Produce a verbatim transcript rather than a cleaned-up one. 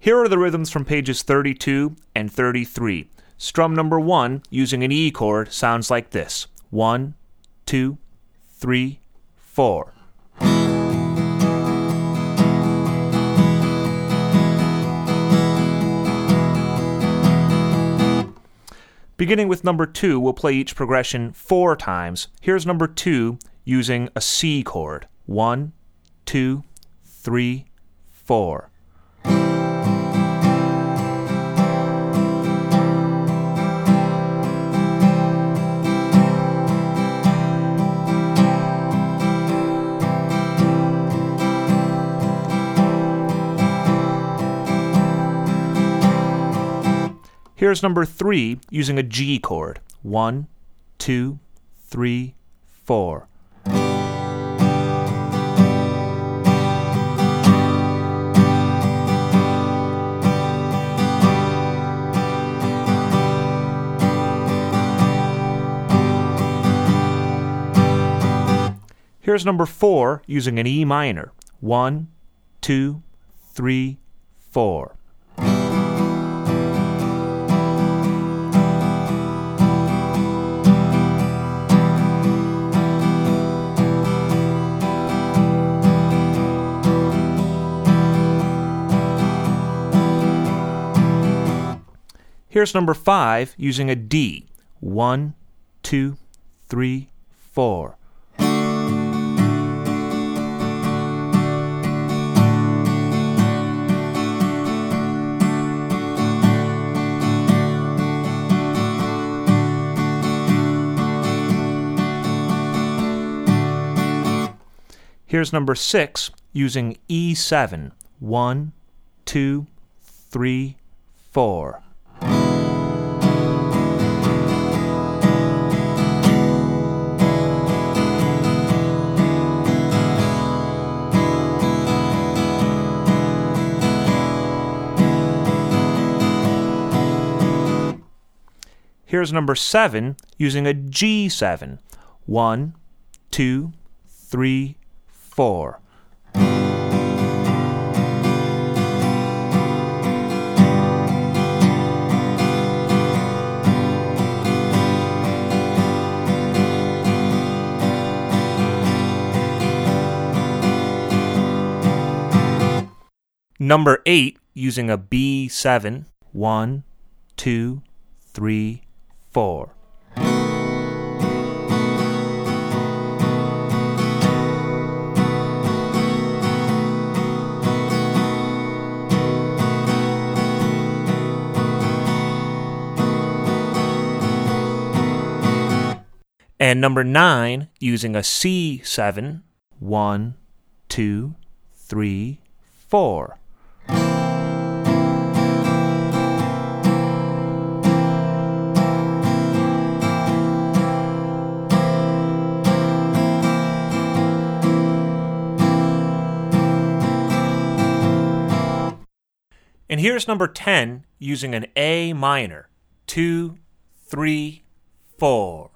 Here are the rhythms from pages thirty-two and thirty-three. Strum number one, using an E chord, sounds like this. One, two, three, four. Beginning with number two, we'll play each progression four times. Here's number two using a C chord. One, two, three, four. Here's number three using a G chord. One, two, three, four. Here's number four using an E minor. One, two, three, four. Here's number five using a D. One, two, three, four. Here's number six using E seven. One, two, three, four. Here's number seven using a G seven. One, two, three, four. Number eight using a B seven. One, two, three, four. And number nine using a C seven. One, two, three, four. And here's number ten using an A minor. Two, three, four.